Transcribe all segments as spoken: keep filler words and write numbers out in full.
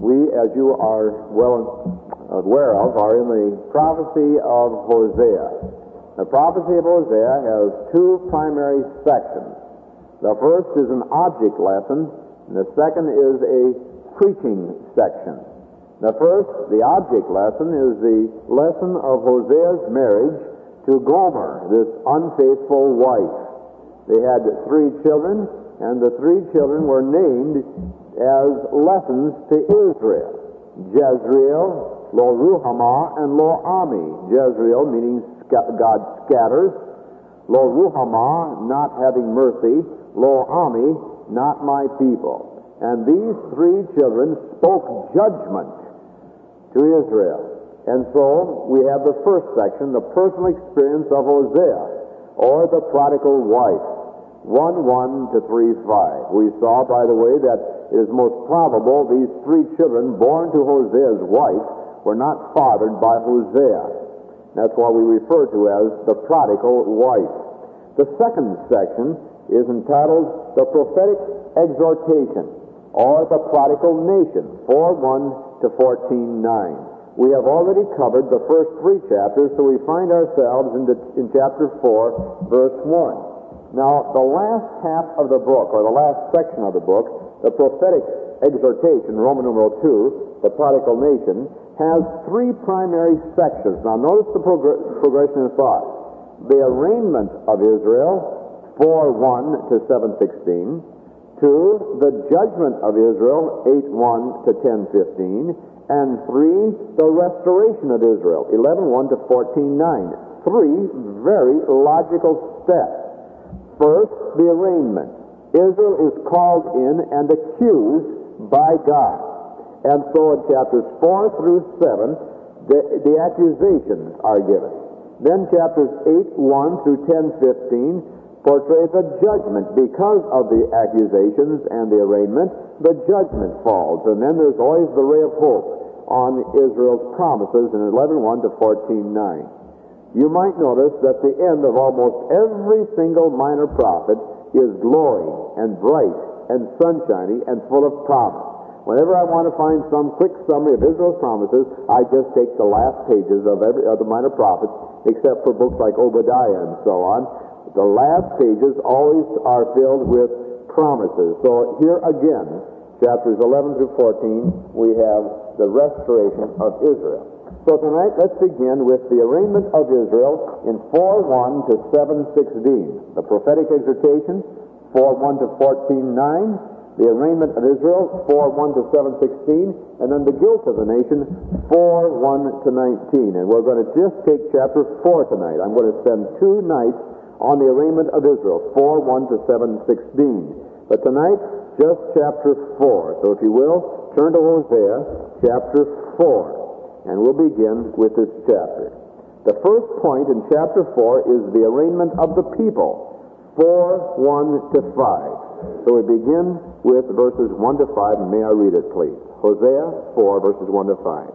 We, as you are well aware of, are in the prophecy of Hosea. The prophecy of Hosea has two primary sections. The first is an object lesson, and the second is a preaching section. The first, the object lesson, is the lesson of Hosea's marriage to Gomer, this unfaithful wife. They had three children, and the three children were named as lessons to Israel: Jezreel, Lo-Ruhamah, and Lo-Ami. Jezreel meaning God scatters, Lo-Ruhamah, not having mercy, Lo-Ami, not my people. And these three children spoke judgment to Israel. And so we have the first section, the personal experience of Hosea, or the prodigal wife, one one to three five. We saw, by the way, that it is most probable these three children born to Hosea's wife were not fathered by Hosea. That's what we refer to as the prodigal wife. The second section is entitled The Prophetic Exhortation, or the Prodigal Nation, four one to fourteen nine. We have already covered the first three chapters, so we find ourselves in, the, in chapter four, verse one. Now, the last half of the book, or the last section of the book, the prophetic exhortation, Roman numeral two, the prodigal nation, has three primary sections. Now, notice the progr- progression of thought. The arraignment of Israel, four one to seven sixteen. Two, the judgment of Israel, eight one to ten fifteen. And three, the restoration of Israel, eleven one to fourteen nine. Three very logical steps. First, the arraignment. Israel is called in and accused by God. And so in chapters four through seven, the, the accusations are given. Then chapters eight one through ten fifteen portray the judgment. Because of the accusations and the arraignment, the judgment falls. And then there's always the ray of hope on Israel's promises in eleven one to fourteen nine. You might notice that the end of almost every single minor prophet is glowing and bright and sunshiny and full of promise. Whenever I want to find some quick summary of Israel's promises, I just take the last pages of every of the minor prophets, except for books like Obadiah and so on. The last pages always are filled with promises. So here again, chapters eleven through fourteen, we have the restoration of Israel. So tonight, let's begin with the arraignment of Israel in four one to seven sixteen. The prophetic exhortation, four one to fourteen nine. The arraignment of Israel, four one to seven sixteen. And then the guilt of the nation, four one to nineteen. And we're going to just take chapter four tonight. I'm going to spend two nights on the arraignment of Israel, four one to seven sixteen. But tonight, just chapter four. So if you will, turn to Hosea, chapter four. And we'll begin with this chapter. The first point in chapter four is the arraignment of the people, four one to five. So we begin with verses one to five, and may I read it, please. Hosea four, verses one to five.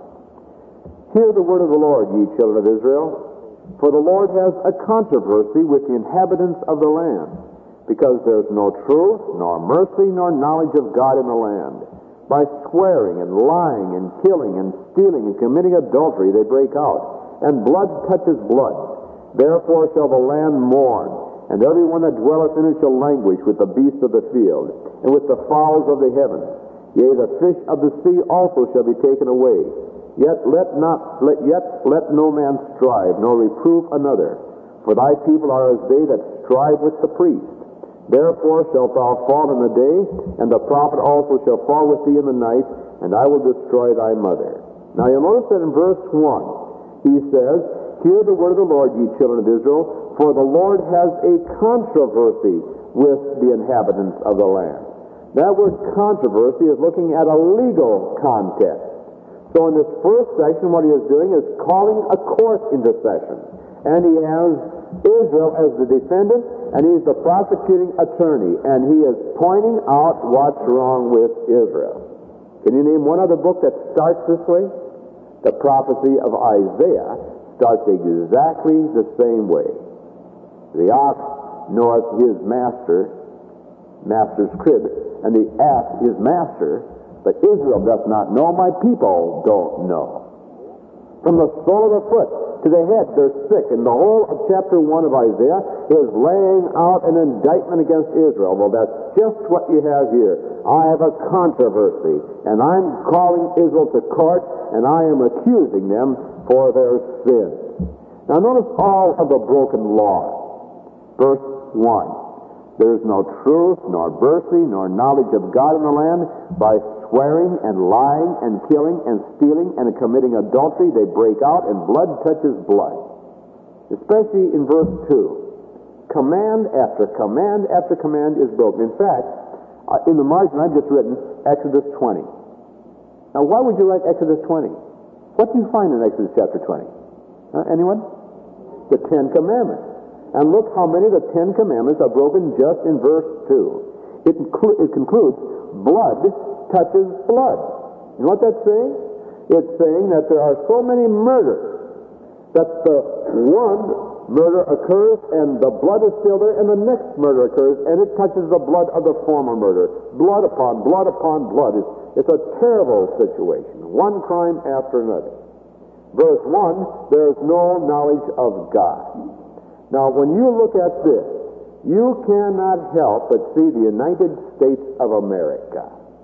Hear the word of the Lord, ye children of Israel, for the Lord has a controversy with the inhabitants of the land, because there's no truth, nor mercy, nor knowledge of God in the land. By swearing and lying and killing and stealing and committing adultery they break out, and blood touches blood. Therefore shall the land mourn, and every one that dwelleth in it shall languish with the beasts of the field, and with the fowls of the heavens. Yea, the fish of the sea also shall be taken away. Yet let not let yet let no man strive, nor reprove another. For thy people are as they that strive with the priest. Therefore shalt thou fall in the day, and the prophet also shall fall with thee in the night, and I will destroy thy mother. Now you'll notice that in verse one, he says, Hear the word of the Lord, ye children of Israel, for the Lord has a controversy with the inhabitants of the land. That word controversy is looking at a legal context. So in this first section, what he is doing is calling a court into session. And he has Israel as the defendant, and he's the prosecuting attorney, and he is pointing out what's wrong with Israel. Can you name one other book that starts this way? The prophecy of Isaiah starts exactly the same way. The ox knoweth his master, master's crib, and the ass his master, But Israel doth not know, my people don't know. From the sole of the foot to the head, they're sick. And the whole of chapter one of Isaiah is laying out an indictment against Israel. Well, that's just what you have here. I have a controversy, and I'm calling Israel to court, and I am accusing them for their sin. Now notice all of the broken law. Verse one. There is no truth, nor mercy, nor knowledge of God in the land. By swearing and lying and killing and stealing and committing adultery, they break out, and blood touches blood. Especially in verse two. Command after command after command is broken. In fact, uh, in the margin I've just written Exodus twenty. Now, why would you write Exodus twenty? What do you find in Exodus chapter twenty? Uh, anyone? The Ten Commandments. And look how many of the Ten Commandments are broken just in verse two. It, inclu- it concludes, blood touches blood. You know what that's saying? It's saying that there are so many murders that the one murder occurs and the blood is still there, and the next murder occurs and it touches the blood of the former murder. Blood upon blood upon blood. It's, it's a terrible situation. One crime after another. Verse one, there is no knowledge of God. Now, when you look at this, you cannot help but see the United States of America.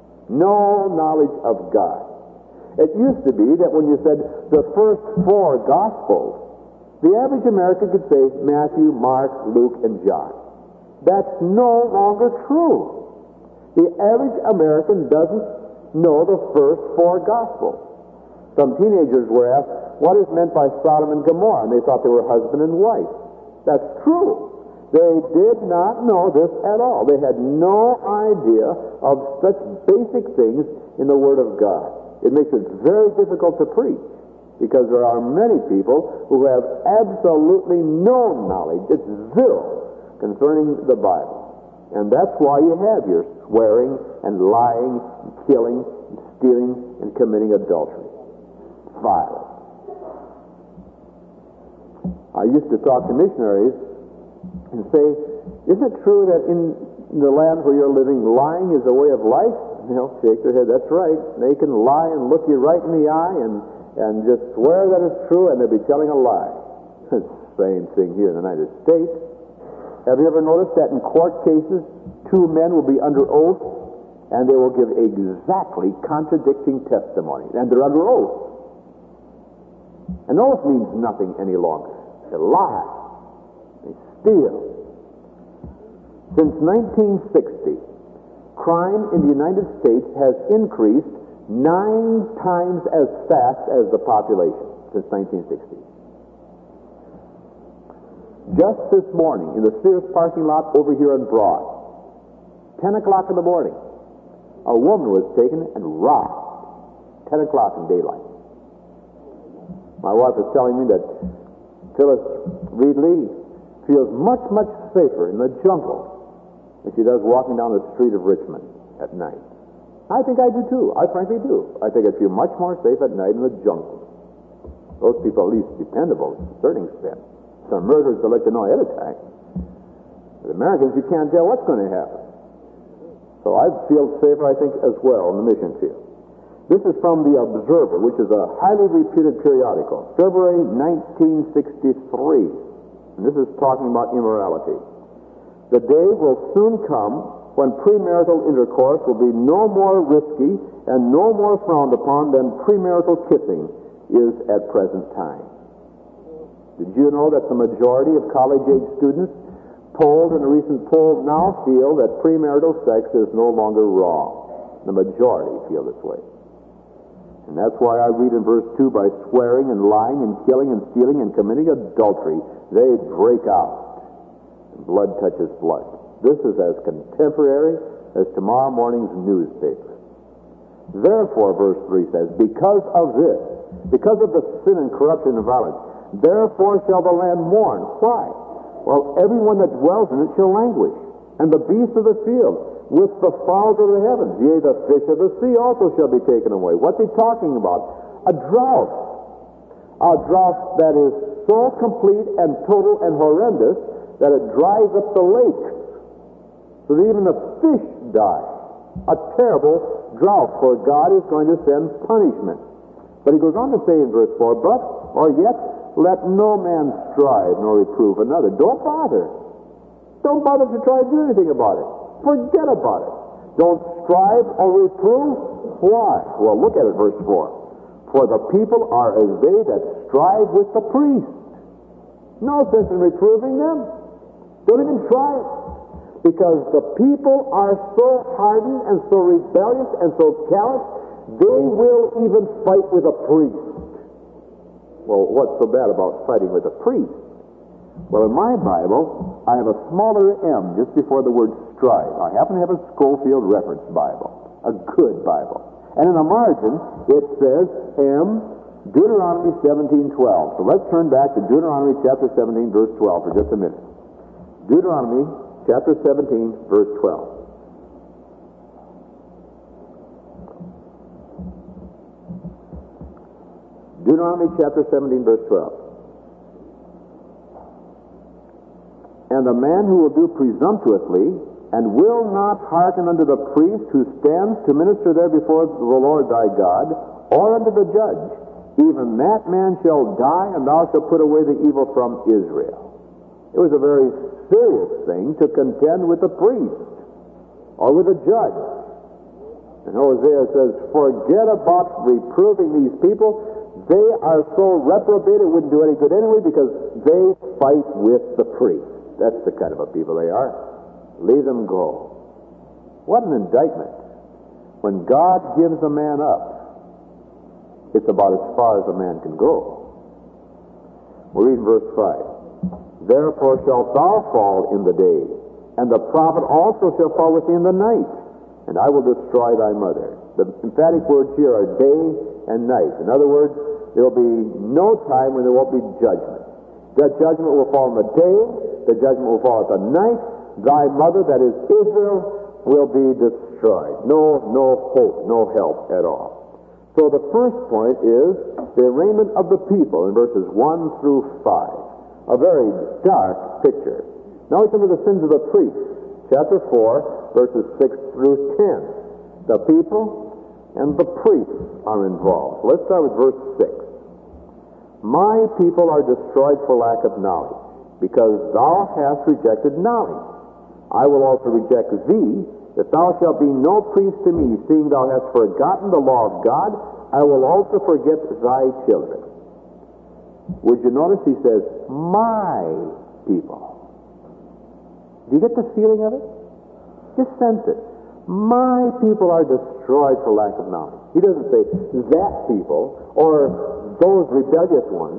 No knowledge of God. It used to be that when you said the first four Gospels, the average American could say Matthew, Mark, Luke, and John. That's no longer true. The average American doesn't know the first four Gospels. Some teenagers were asked, what is meant by Sodom and Gomorrah? And they thought they were husband and wife. That's true. They did not know this at all. They had no idea of such basic things in the Word of God. It makes it very difficult to preach because there are many people who have absolutely no knowledge, it's zero, concerning the Bible. And that's why you have your swearing and lying and killing and stealing and committing adultery. Violence. I used to talk to missionaries and say, isn't it true that in the land where you're living, lying is a way of life? You know, shake their head, that's right. They can lie and look you right in the eye and, and just swear that it's true, and they'll be telling a lie. It's the same thing here in the United States. Have you ever noticed that in court cases, two men will be under oath, and they will give exactly contradicting testimony, and they're under oath. An oath means nothing any longer. They lie. They steal. Since nineteen sixty, crime in the United States has increased nine times as fast as the population since nineteen sixty. Just this morning, in the Sears parking lot over here in Broad, ten o'clock in the morning, a woman was taken and robbed. ten o'clock in daylight. My wife was telling me that Phyllis Reedley feels much, much safer in the jungle than she does walking down the street of Richmond at night. I think I do too. I frankly do. I think I feel much more safe at night in the jungle. Those people are at least dependable to a certain extent. Some murderers will let you know ahead of time. But Americans, you can't tell what's going to happen. So I feel safer, I think, as well in the mission field. This is from The Observer, which is a highly reputed periodical, February nineteen sixty-three. And this is talking about immorality. The day will soon come when premarital intercourse will be no more risky and no more frowned upon than premarital kissing is at present time. Did you know that the majority of college-age students polled in a recent poll now feel that premarital sex is no longer wrong? The majority feel this way. And that's why I read in verse two, by swearing and lying and killing and stealing and committing adultery, they break out. And blood touches blood. This is as contemporary as tomorrow morning's newspaper. Therefore, verse three says, because of this, because of the sin and corruption and violence, therefore shall the land mourn. Why? Well, everyone that dwells in it shall languish, and the beasts of the field, with the fowls of the heavens, yea, the fish of the sea also shall be taken away. What's he talking about? A drought. A drought that is so complete and total and horrendous that it dries up the lakes, so that even the fish die. a terrible drought, for God is going to send punishment. But he goes on to say in verse four, but, or yet, let no man strive nor reprove another. Don't bother. Don't bother to try to do anything about it. Forget about it. Don't strive or reprove. Why? Well, look at it, verse four. For the people are as they that strive with the priest. No sense in reproving them. Don't even try it. Because the people are so hardened and so rebellious and so callous, they will even fight with a priest. Well, what's so bad about fighting with a priest? Well, in my Bible, I have a smaller M just before the word strive. I happen to have a Schofield Reference Bible, a good Bible. And in the margin, it says M, Deuteronomy seventeen twelve. So let's turn back to Deuteronomy chapter seventeen, verse twelve for just a minute. Deuteronomy chapter seventeen, verse twelve. Deuteronomy chapter seventeen, verse twelve. And the man who will do presumptuously and will not hearken unto the priest who stands to minister there before the Lord thy God, or unto the judge, even that man shall die, and thou shalt put away the evil from Israel. It was a very serious thing to contend with the priest or with the judge. And Hosea says, forget about reproving these people. They are so reprobate it wouldn't do any good anyway, because they fight with the priest. That's the kind of a people they are. Leave them go. What an indictment. When God gives a man up, it's about as far as a man can go. We'll read verse five. Therefore shalt thou fall in the day, and the prophet also shall fall with thee in the night, and I will destroy thy mother. The emphatic words here are day and night. In other words, there will be no time when there won't be judgment. That judgment will fall in the day, the judgment will fall at the night. Thy mother, that is Israel, will be destroyed. No, no hope, no help at all. So the first point is the arraignment of the people in verses one through five. A very dark picture. Now we come to the sins of the priests. Chapter four, verses six through ten. The people and the priests are involved. Let's start with verse six. My people are destroyed for lack of knowledge, because thou hast rejected knowledge. I will also reject thee, that thou shalt be no priest to me, seeing thou hast forgotten the law of God. I will also forget thy children. Would you notice he says, my people. Do you get the feeling of it? Just sense it. My people are destroyed for lack of knowledge. He doesn't say that people or those rebellious ones.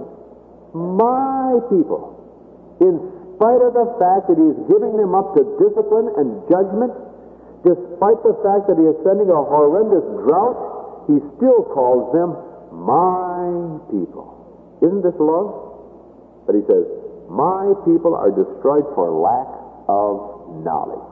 My people. In spite of the fact that he is giving them up to discipline and judgment, despite the fact that he is sending a horrendous drought, he still calls them my people. Isn't this love? But he says, my people are destroyed for lack of knowledge.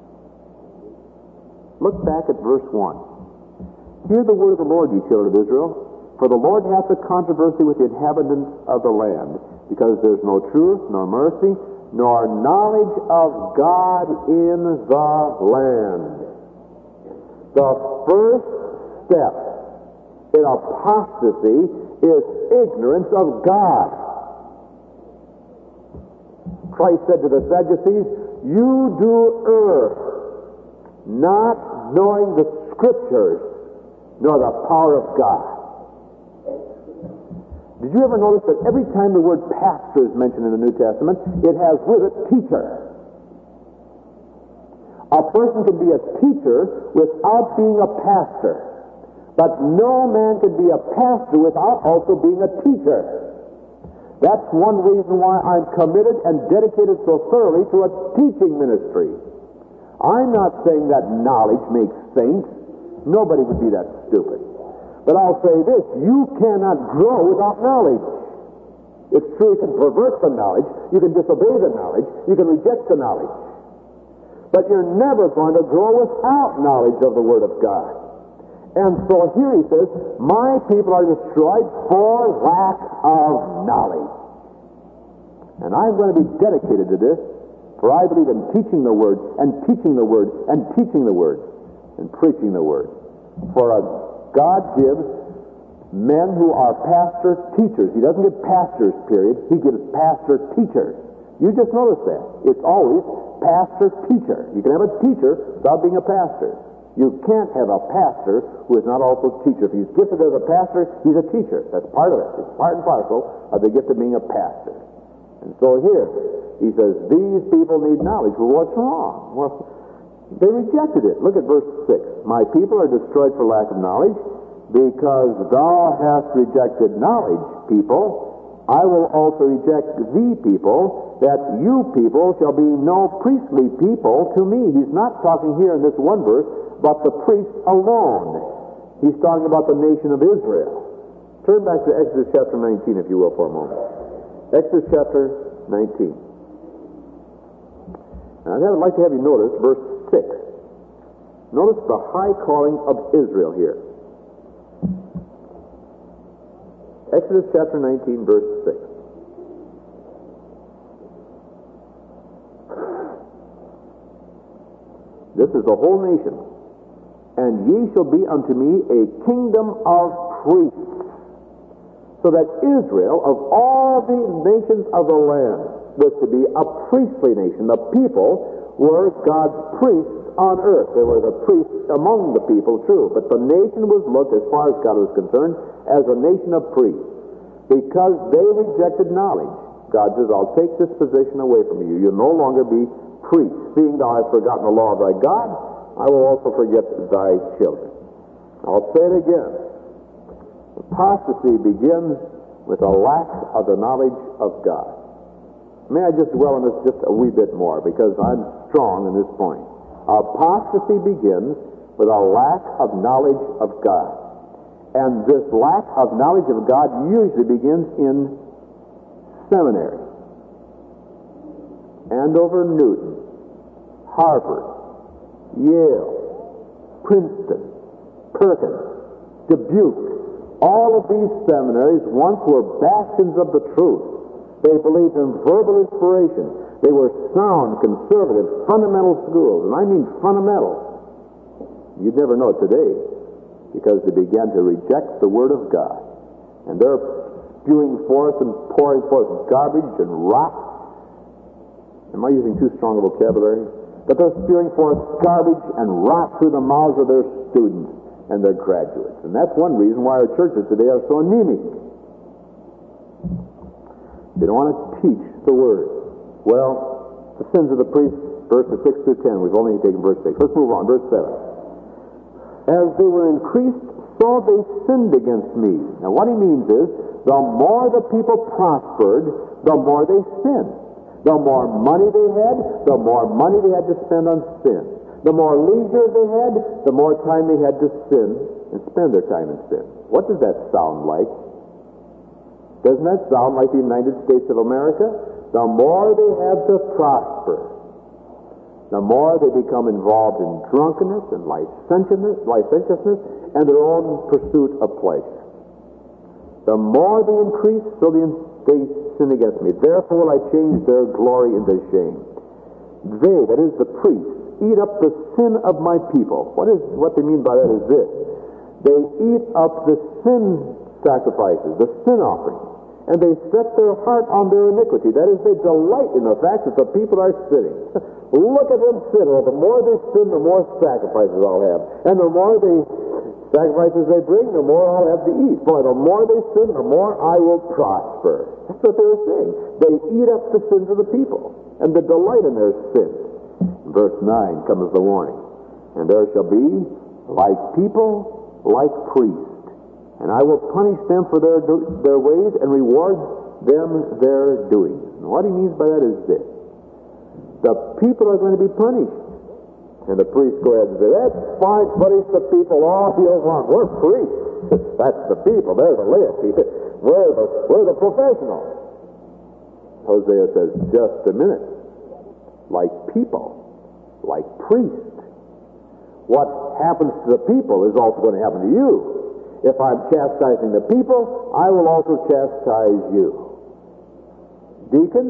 Look back at verse one. Hear the word of the Lord, ye children of Israel, for the Lord hath a controversy with the inhabitants of the land, because there's no truth, nor mercy, nor knowledge of God in the land. The first step in apostasy is ignorance of God. Christ said to the Sadducees, you do err, not knowing the Scriptures, nor the power of God. Did you ever notice that every time the word pastor is mentioned in the New Testament, it has with it teacher? A person can be a teacher without being a pastor, but no man can be a pastor without also being a teacher. That's one reason why I'm committed and dedicated so thoroughly to a teaching ministry. I'm not saying that knowledge makes saints. Nobody would be that stupid. But I'll say this, you cannot grow without knowledge. It's true you can pervert the knowledge, you can disobey the knowledge, you can reject the knowledge. But you're never going to grow without knowledge of the Word of God. And so here he says, my people are destroyed for lack of knowledge. And I'm going to be dedicated to this, for I believe in teaching the Word, and teaching the Word, and teaching the Word. and preaching the Word. For uh, God gives men who are pastor teachers. He doesn't give pastors, period. He gives pastor teachers. You just notice that. It's always pastor teacher. You can have a teacher without being a pastor. You can't have a pastor who is not also a teacher. If he's gifted as a pastor, he's a teacher. That's part of it. It's part and parcel of the gift of being a pastor. And so here, he says, these people need knowledge. Well, what's wrong? Well, they rejected it. Look at verse six. My people are destroyed for lack of knowledge. Because thou hast rejected knowledge, people, I will also reject thee, people, that you people shall be no priestly people to me. He's not talking here in this one verse about the priests alone. He's talking about the nation of Israel. Turn back to Exodus chapter nineteen, if you will, for a moment. Exodus chapter nineteen. Now, I'd like to have you notice verse six. Notice the high calling of Israel here. Exodus chapter nineteen, verse six. This is the whole nation. And ye shall be unto me a kingdom of priests. So that Israel, of all the nations of the land, was to be a priestly nation. The people were God's priests on earth. They were the priests among the people, true. But the nation was looked, as far as God was concerned, as a nation of priests. Because they rejected knowledge, God says, I'll take this position away from you. You'll no longer be priests. Seeing thou hast forgotten the law of thy God, I will also forget thy children. I'll say it again. Apostasy begins with a lack of the knowledge of God. May I just dwell on this just a wee bit more, because I'm strong in this point. Apostasy begins with a lack of knowledge of God. And this lack of knowledge of God usually begins in seminary. Andover, Newton, Harvard, Yale, Princeton, Perkins, Dubuque. All of these seminaries once were bastions of the truth. They believed in verbal inspiration. They were sound, conservative, fundamental schools. And I mean fundamental. You'd never know it today, because they began to reject the Word of God. And they're spewing forth and pouring forth garbage and rot. Am I using too strong a vocabulary? But they're spewing forth garbage and rot through the mouths of their students and their graduates. And that's one reason why our churches today are so anemic. They don't want to teach the Word. Well, the sins of the priests, verses six through ten. We've only taken verse six. Let's move on. Verse seven. As they were increased, so they sinned against me. Now what he means is, the more the people prospered, the more they sinned. The more money they had, the more money they had to spend on sin. The more leisure they had, the more time they had to sin and spend their time in sin. What does that sound like? Doesn't that sound like the United States of America? The more they have to prosper, the more they become involved in drunkenness and licentiousness, licentiousness and their own pursuit of pleasure. The more they increase, so they, they sin against me. Therefore will I change their glory into shame. They, that is the priests, eat up the sin of my people. What is what they mean by that is this. They eat up the sin sacrifices, the sin offerings, and they set their heart on their iniquity. That is, they delight in the fact that the people are sinning. Look at them sin. Well, the more they sin, the more sacrifices I'll have. And the more they sacrifices they bring, the more I'll have to eat. Boy, the more they sin, the more I will prosper. That's what they were saying. They eat up the sins of the people, and they delight in their sins. In verse nine comes the warning. And there shall be like people, like priests. And I will punish them for their do- their ways and reward them their doings. And what he means by that is this. The people are going to be punished. And the priests go ahead and say, that's fine, punish the people all you want. We're priests. That's the people. They're the laity. We're the, we're the professionals. Hosea says, just a minute. Like people. Like priests. What happens to the people is also going to happen to you. If I'm chastising the people, I will also chastise you. Deacons?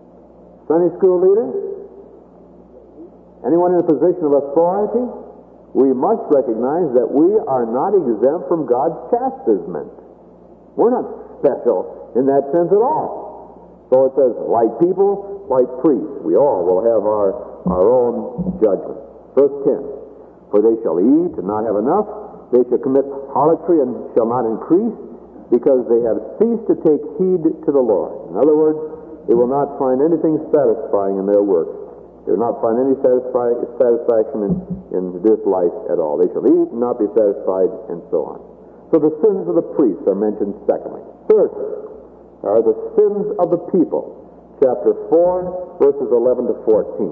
Sunday school leaders? Anyone in a position of authority? we must recognize that we are not exempt from God's chastisement. We're not special in that sense at all. So it says, like people, like priests, we all will have our, our own judgment. Verse ten, for they shall eat and not have enough, they shall commit harlotry and shall not increase, because they have ceased to take heed to the Lord. In other words, they will not find anything satisfying in their work. They will not find any satisfi- satisfaction in, in this life at all. They shall eat and not be satisfied, and so on. So the sins of the priests are mentioned secondly. Third are the sins of the people. Chapter four, verses eleven to fourteen.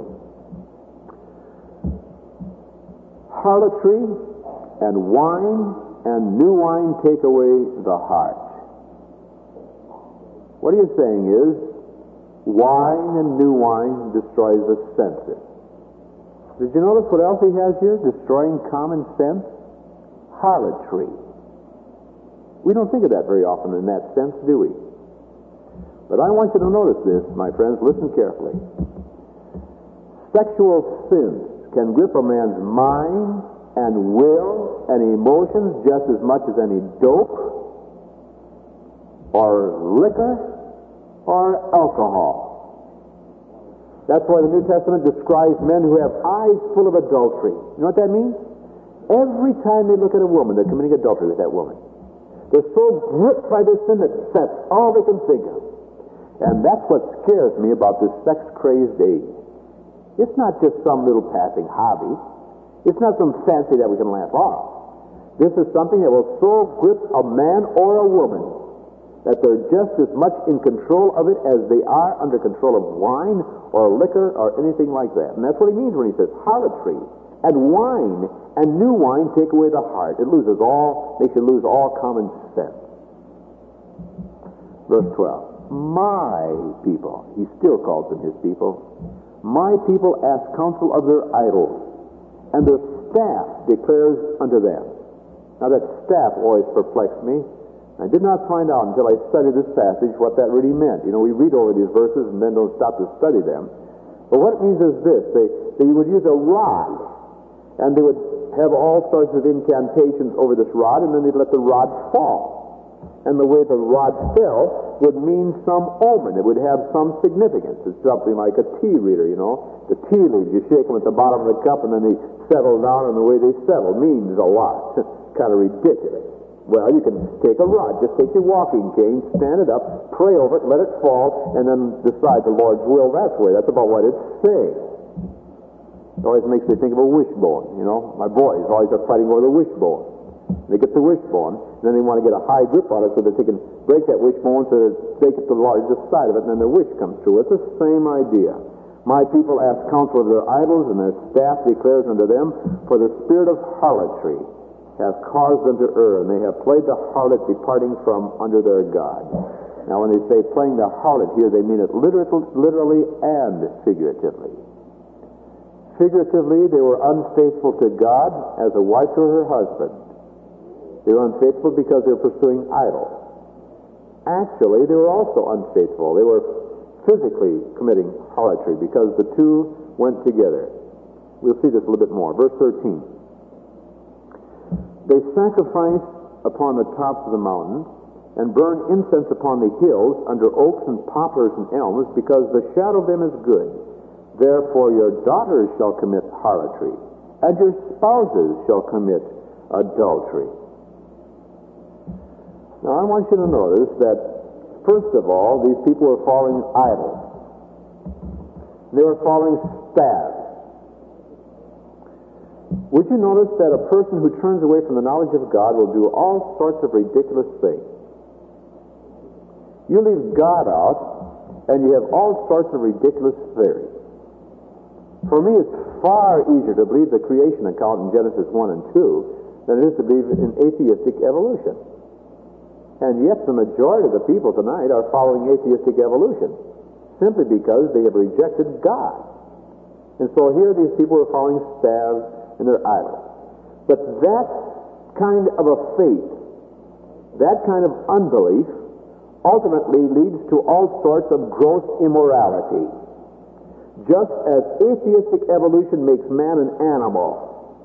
Harlotry and wine and new wine take away the heart. What he is saying is, wine and new wine destroys the senses. Did you notice what else he has here? Destroying common sense? Harlotry. We don't think of that very often in that sense, do we? But I want you to notice this, my friends. Listen carefully. Sexual sins can grip a man's mind and will and emotions just as much as any dope or liquor or alcohol. That's why the New Testament describes men who have eyes full of adultery. You know what that means? Every time they look at a woman, they're committing adultery with that woman. They're so gripped by this sin that that's all they can think of. And that's what scares me about this sex-crazed age. It's not just some little passing hobby. It's not some fancy that we can laugh off. This is something that will so grip a man or a woman that they're just as much in control of it as they are under control of wine or liquor or anything like that. And that's what he means when he says harlotry and wine and new wine take away the heart. It loses all, makes you lose all common sense. Verse twelve. My people, he still calls them his people, my people ask counsel of their idols, and their staff declares unto them. Now that staff always perplexed me. I did not find out until I studied this passage what that really meant. You know, we read over these verses and then don't stop to study them. But what it means is this. They, they would use a rod, and they would have all sorts of incantations over this rod, and then they'd let the rod fall. And the way the rod fell would mean some omen. It would have some significance. It's something like a tea reader, you know. The tea leaves, you shake them at the bottom of the cup, and then they settle down, and the way they settle means a lot. Kind of ridiculous. Well, you can take a rod, just take your walking cane, stand it up, pray over it, let it fall, and then decide the Lord's will that way. That's about what it's saying. It always makes me think of a wishbone, you know. My boys always are fighting over the wishbone. They get the wishbone, and then they want to get a high grip on it so that they can break that wishbone so that they get the largest side of it, and then their wish comes true. It's the same idea. My people ask counsel of their idols, and their staff declares unto them, for the spirit of harlotry hath caused them to err, and they have played the harlot, departing from under their God. Now, when they say playing the harlot here, they mean it literally and figuratively. Figuratively, they were unfaithful to God as a wife to her husband. They were unfaithful because they were pursuing idols. Actually, they were also unfaithful. They were physically committing harlotry because the two went together. We'll see this a little bit more. Verse thirteen. They sacrifice upon the tops of the mountains and burn incense upon the hills under oaks and poplars and elms, because the shadow of them is good. Therefore your daughters shall commit harlotry, and your spouses shall commit adultery. Now, I want you to notice that, first of all, these people were following idols. They were following staffs. Would you notice that a person who turns away from the knowledge of God will do all sorts of ridiculous things? You leave God out, and you have all sorts of ridiculous theories. For me, it's far easier to believe the creation account in Genesis one and two than it is to believe in atheistic evolution. And yet the majority of the people tonight are following atheistic evolution simply because they have rejected God. And so here these people are following staves and their idols. But that kind of a faith, that kind of unbelief, ultimately leads to all sorts of gross immorality. Just as atheistic evolution makes man an animal,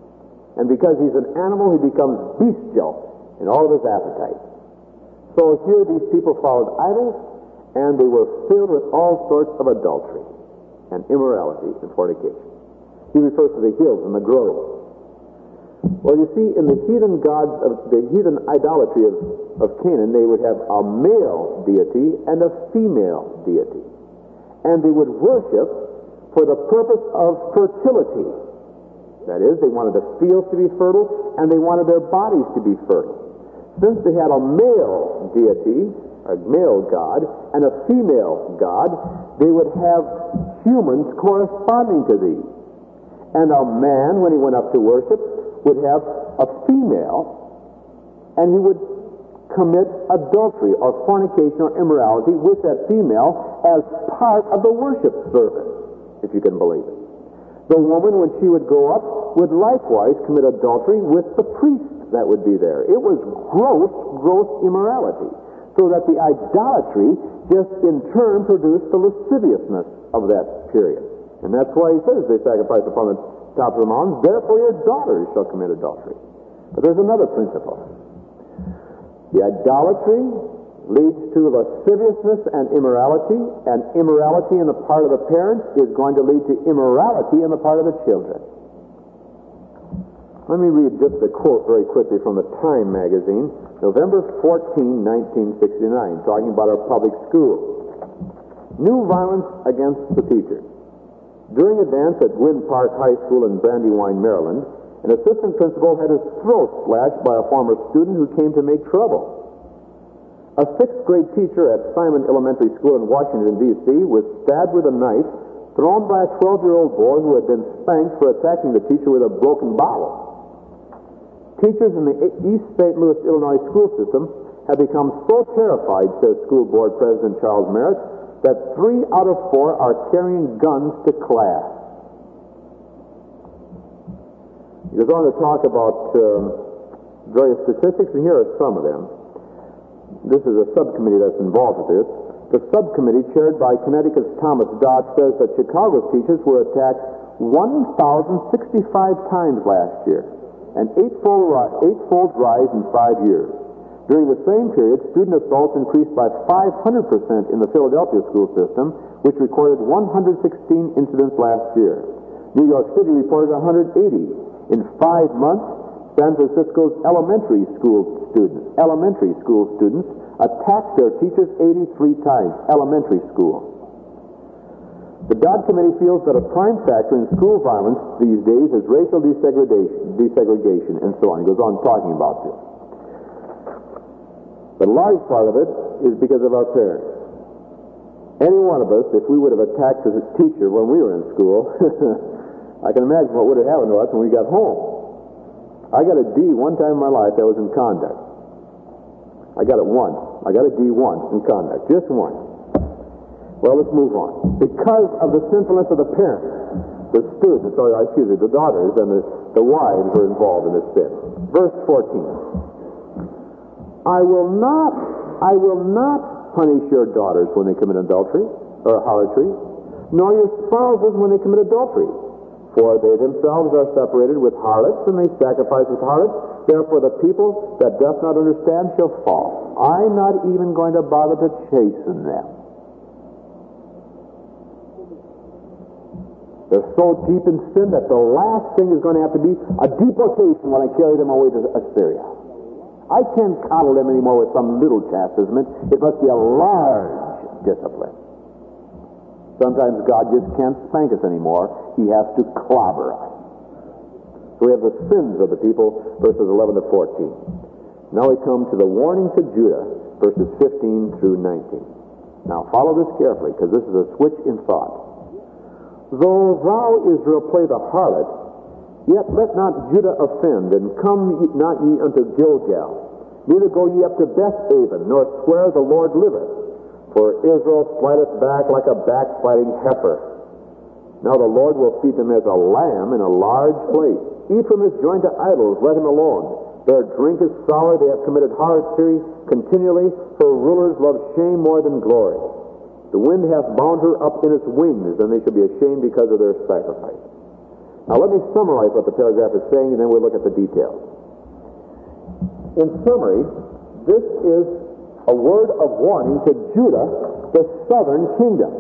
And because he's an animal, he becomes bestial in all of his appetite. So here these people followed idols, and they were filled with all sorts of adultery and immorality and fornication. He refers to the hills and the groves. Well, you see, in the heathen gods of the heathen idolatry of, of Canaan, they would have a male deity and a female deity. And they would worship for the purpose of fertility. That is, they wanted the fields to be fertile, and they wanted their bodies to be fertile. Since they had a male deity, a male god, and a female god, they would have humans corresponding to these. And a man, when he went up to worship, would have a female, and he would commit adultery or fornication or immorality with that female as part of the worship service, if you can believe it. The woman, when she would go up, would likewise commit adultery with the priest that would be there. It was gross, gross immorality. So that the idolatry just in turn produced the lasciviousness of that period. And that's why he says they sacrifice upon the top of the mountains, therefore your daughters shall commit adultery. But there's another principle. The idolatry leads to lasciviousness and immorality, and immorality on the part of the parents is going to lead to immorality on the part of the children. Let me read just a quote very quickly from the Time magazine, November fourteenth, nineteen sixty-nine, talking about our public schools. New violence against the teachers. During a dance at Gwynn Park High School in Brandywine, Maryland, an assistant principal had his throat slashed by a former student who came to make trouble. A sixth grade teacher at Simon Elementary School in Washington, D C was stabbed with a knife thrown by a twelve-year-old boy who had been spanked for attacking the teacher with a broken bottle. Teachers in the East Saint Louis, Illinois school system have become so terrified, says school board president Charles Merritt, that three out of four are carrying guns to class. He goes on to talk about um, various statistics, and here are some of them. This is a subcommittee that's involved with this. The subcommittee, chaired by Connecticut's Thomas Dodge, says that Chicago's teachers were attacked one thousand sixty-five times last year, an eightfold, eightfold rise in five years. During the same period, student assaults increased by five hundred percent in the Philadelphia school system, which recorded one hundred sixteen incidents last year. New York City reported one hundred eighty. In five months, San Francisco's elementary school students, elementary school students attacked their teachers eighty-three times, elementary school. The Dodd Committee feels that a prime factor in school violence these days is racial desegregation, desegregation and so on. He goes on talking about this. But a large part of it is because of our parents. Any one of us, if we would have attacked a teacher when we were in school, I can imagine what would have happened to us when we got home. I got a D one time in my life that was in conduct. I got it once. I got a D once in conduct, just once. Well, let's move on. Because of the sinfulness of the parents, the students, or excuse me, the daughters and the, the wives were involved in this sin. Verse fourteen. I will not, I will not punish your daughters when they commit adultery, or harlotry, nor your spouses when they commit adultery. For they themselves are separated with harlots, and they sacrifice with harlots. Therefore the people that doth not understand shall fall. I'm not even going to bother to chasten them. They're so deep in sin that the last thing is going to have to be a deportation when I carry them away to Assyria. I can't coddle them anymore with some little chastisement. It must be a large discipline. Sometimes God just can't spank us anymore. He has to clobber us. So we have the sins of the people, verses eleven to fourteen. Now we come to the warning to Judah, verses fifteen through nineteen. Now follow this carefully, because this is a switch in thought. Though thou, Israel, play the harlot, yet let not Judah offend, and come ye, not ye unto Gilgal, neither go ye up to Beth-aven, nor swear the Lord liveth. For Israel slideth back like a backsliding heifer. Now the Lord will feed them as a lamb in a large place. Ephraim is joined to idols, let him alone. Their drink is sour, they have committed harlotry continually, for rulers love shame more than glory. The wind hath bound her up in its wings, and they shall be ashamed because of their sacrifice. Now let me summarize what the paragraph is saying, and then we'll look at the details. In summary, this is a word of warning to Judah, the southern kingdom.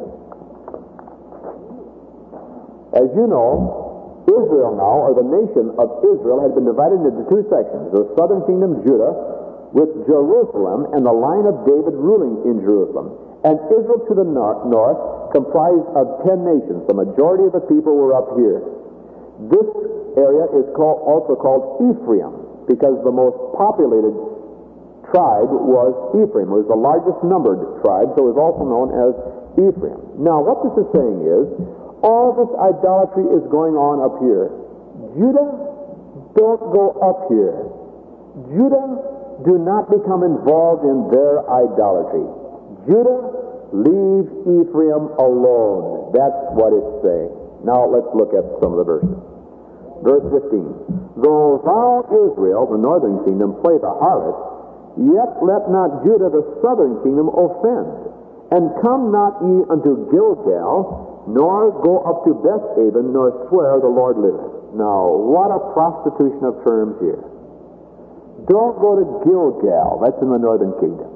As you know, Israel now, or the nation of Israel, had been divided into two sections. The southern kingdom, Judah, with Jerusalem and the line of David ruling in Jerusalem. And Israel to the nor- north comprised of ten nations. The majority of the people were up here. This area is called, also called Ephraim, because the most populated tribe was Ephraim. It was the largest numbered tribe, so it was also known as Ephraim. Now, what this is saying is, all this idolatry is going on up here. Judah, don't go up here. Judah, do not become involved in their idolatry. Judah, leave Ephraim alone. That's what it's saying. Now, let's look at some of the verses. Verse fifteen. Though thou, Israel, the northern kingdom, play the harlot, yet let not Judah, the southern kingdom, offend. And come not ye unto Gilgal, nor go up to Bethaven, nor swear the Lord liveth. Now, what a prostitution of terms here. Don't go to Gilgal. That's in the northern kingdom.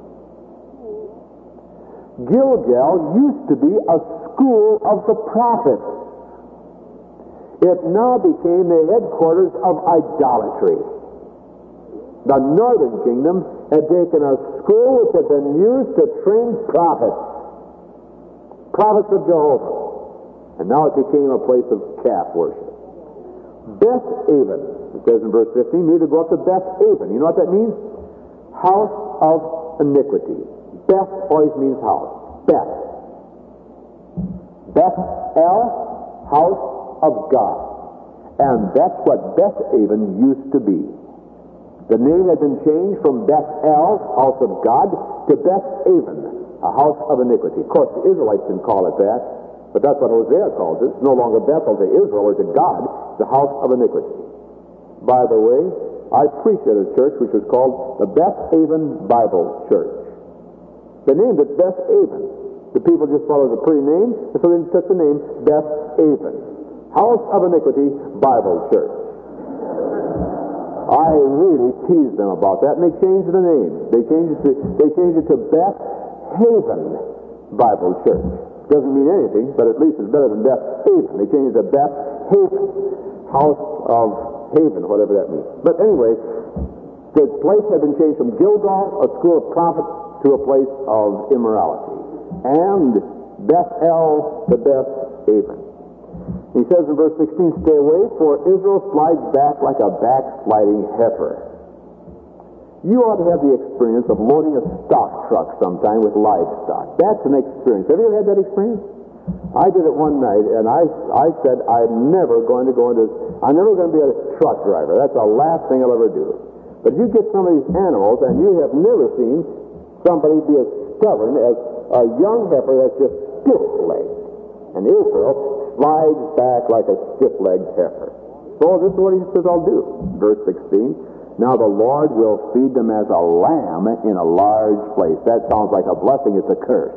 Gilgal used to be a school of the prophets. It now became the headquarters of idolatry. The northern kingdom had taken a school which had been used to train prophets, prophets of Jehovah. And now it became a place of calf worship. Bethaven, it says in verse fifteen, neither go up to Bethaven. You know what that means? House of iniquity. Beth always means house. Beth. Beth-el, house of God. And that's what Bethaven used to be. The name had been changed from Beth-el, house of God, to Bethaven, a house of iniquity. Of course, the Israelites didn't call it that. But that's what Hosea calls it. It's no longer Bethel to Israel or to God. It's the house of iniquity. By the way, I preached at a church which was called the Bethaven Bible Church. They named it Bethaven. The people just thought it was a pretty name, and so they took the name Bethaven. House of Iniquity Bible Church. I really teased them about that, and they changed the name. They changed it to, they changed it to Beth Haven Bible Church. Doesn't mean anything, but at least it's better than Beth Haven. They changed it to Beth Haven, House of Haven, whatever that means. But anyway, the place had been changed from Gilgal, a school of prophets, to a place of immorality. And Bethel to Beth Haven. He says in verse sixteen, stay away, for Israel slides back like a backsliding heifer. You ought to have the experience of loading a stock truck sometime with livestock. That's an experience. Have you ever had that experience? I did it one night, and I, I said I'm never going to go into, I'm never going to be a truck driver. That's the last thing I'll ever do. But you get some of these animals, and you have never seen somebody be as stubborn as a young heifer that's just stiff-legged. And Israel slides back like a stiff-legged heifer. So this is what he says I'll do. Verse sixteen. Now the Lord will feed them as a lamb in a large place. That sounds like a blessing. It's a curse.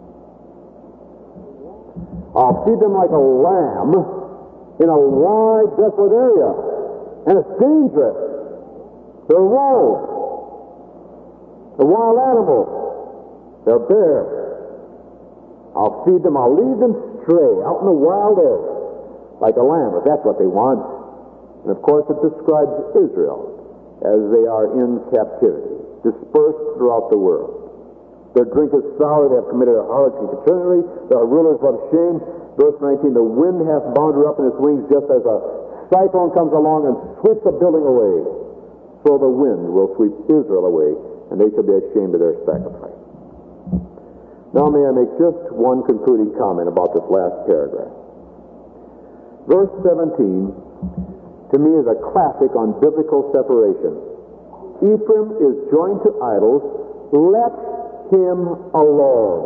I'll feed them like a lamb in a wide, desolate area. And it's dangerous. They're wolves. They're wild animals. They're bears. I'll feed them. I'll leave them stray out in the wild area like a lamb, if that's what they want. And of course it describes Israel as they are in captivity, dispersed throughout the world. Their drink is sour, they have committed a harlotry continually, they are rulers of shame. Verse nineteen, the wind hath bound her up in its wings just as a cyclone comes along and sweeps a building away. So the wind will sweep Israel away, and they shall be ashamed of their sacrifice. Now may I make just one concluding comment about this last paragraph. Verse seventeen, to me, is a classic on biblical separation. Ephraim is joined to idols. Let him alone.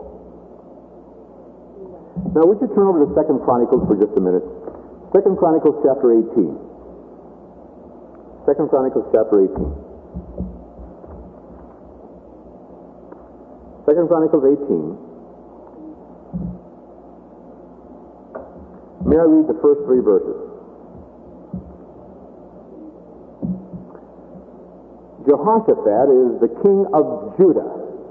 Now, would you turn over to Second Chronicles for just a minute? Second Chronicles chapter eighteen. Second Chronicles chapter eighteen. Second Chronicles eighteen. May I read the first three verses? Jehoshaphat is the king of Judah.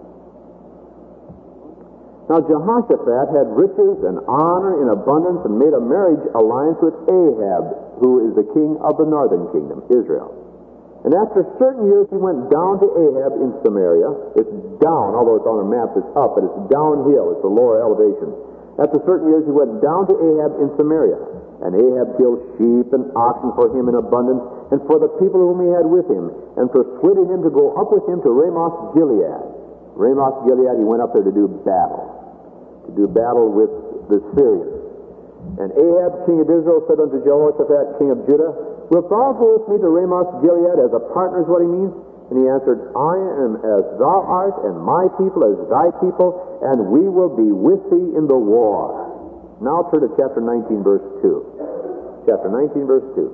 Now Jehoshaphat had riches and honor in abundance and made a marriage alliance with Ahab, who is the king of the northern kingdom, Israel. And after certain years he went down to Ahab in Samaria. It's down, although it's on a map it's up, but it's downhill, it's a lower elevation. After certain years he went down to Ahab in Samaria. And Ahab killed sheep and oxen for him in abundance, and for the people whom he had with him, and persuaded him to go up with him to Ramoth Gilead. Ramoth Gilead, he went up there to do battle, to do battle with the Syrians. And Ahab, king of Israel, said unto Jehoshaphat, king of Judah, Wilt thou go with me to Ramoth Gilead as a partner, is what he means? And he answered, I am as thou art, and my people as thy people, and we will be with thee in the war. Now turn to chapter nineteen, verse two. Chapter nineteen, verse two.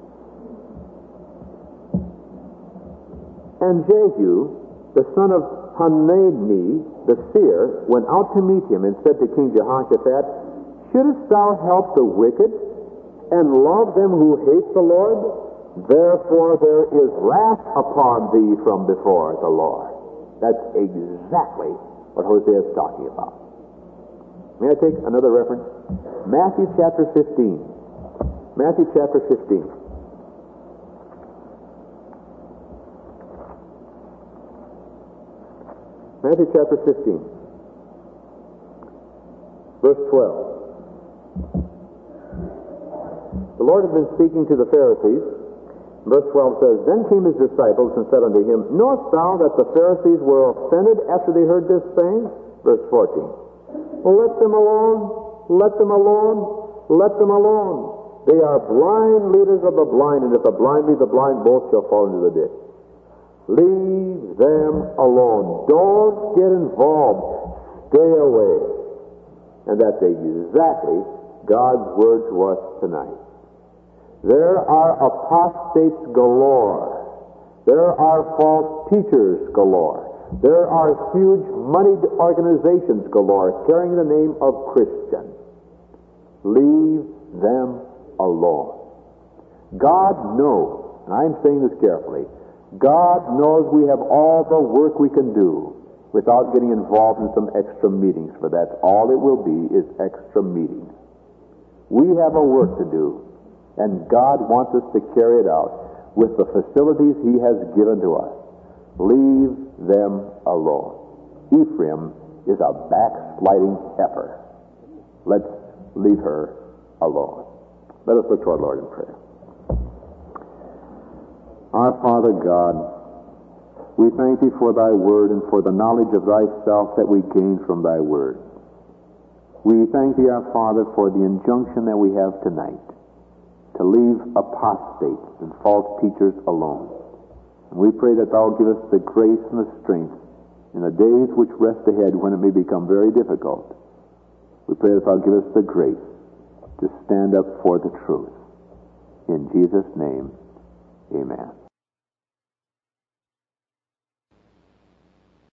And Jehu, the son of Hanani, the seer, went out to meet him and said to King Jehoshaphat, Shouldest thou help the wicked and love them who hate the Lord? Therefore there is wrath upon thee from before the Lord. That's exactly what Hosea is talking about. May I take another reference? Matthew chapter fifteen. Matthew chapter fifteen. Matthew chapter fifteen. Verse twelve. The Lord had been speaking to the Pharisees. Verse twelve says, Then came his disciples and said unto him, Knowest thou that the Pharisees were offended after they heard this saying? Verse fourteen. Well, let them alone, let them alone, let them alone. They are blind leaders of the blind, and if the blind lead the blind, both shall fall into the ditch. Leave them alone. Don't get involved. Stay away. And that's exactly God's word to us tonight. There are apostates galore. There are false teachers galore. There are huge moneyed organizations galore carrying the name of Christian. Leave them alone. God knows, and I'm saying this carefully, God knows we have all the work we can do without getting involved in some extra meetings, for that's all it will be, is extra meetings. We have a work to do, and God wants us to carry it out with the facilities He has given to us. Leave them alone. Ephraim is a backsliding heifer. Let's leave her alone. Let us look to our Lord in prayer. Our Father God, we thank Thee for Thy word and for the knowledge of Thyself that we gain from Thy word. We thank Thee, our Father, for the injunction that we have tonight to leave apostates and false teachers alone. And we pray that Thou give us the grace and the strength in the days which rest ahead when it may become very difficult. We pray that Thou give us the grace to stand up for the truth. In Jesus' name, amen.